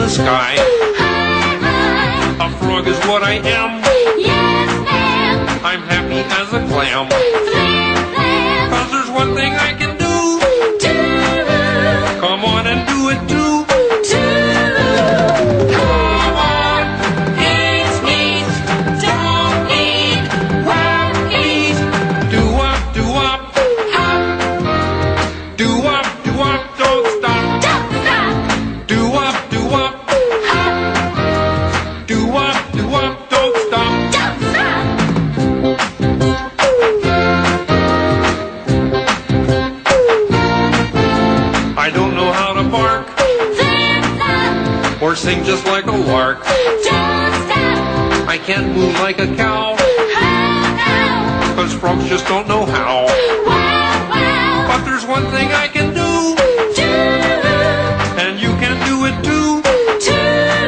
sky. Hi, hi. A frog is what I am. Yes, ma'am. I'm happy as a clam. Flim, flam. 'Cause there's one thing I can do. Do. Come on and do it too. Do. Come on, it's neat. Don't need worries. Do up, Hop. do up, don't stop. Don't stop. Do up, Hop. do up, don't stop. Don't stop. I don't know how to bark Flip, flop. or sing just like a lark. Don't stop. I can't move like a cow, How now? 'cause frogs just don't know how. Wow, wow. But there's one thing I can do, Do. and you can do it too. Do.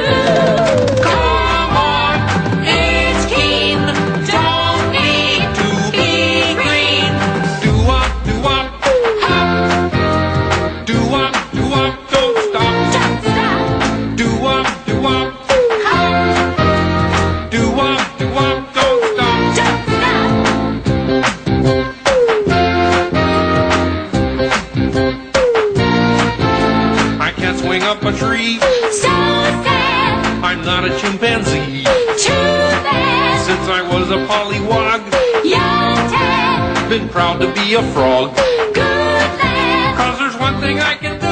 Come on, it's keen. Don't need to be green. Do up, Hop. do up, don't stop. Don't stop. Do up, Hop. do up, don't stop. Don't stop. I can't swing up a tree. So sad. I'm not a chimpanzee. Too bad. Since I was a pollywog, You're dead. been proud to be a frog. Good lad. 'Cause there's one thing I can do.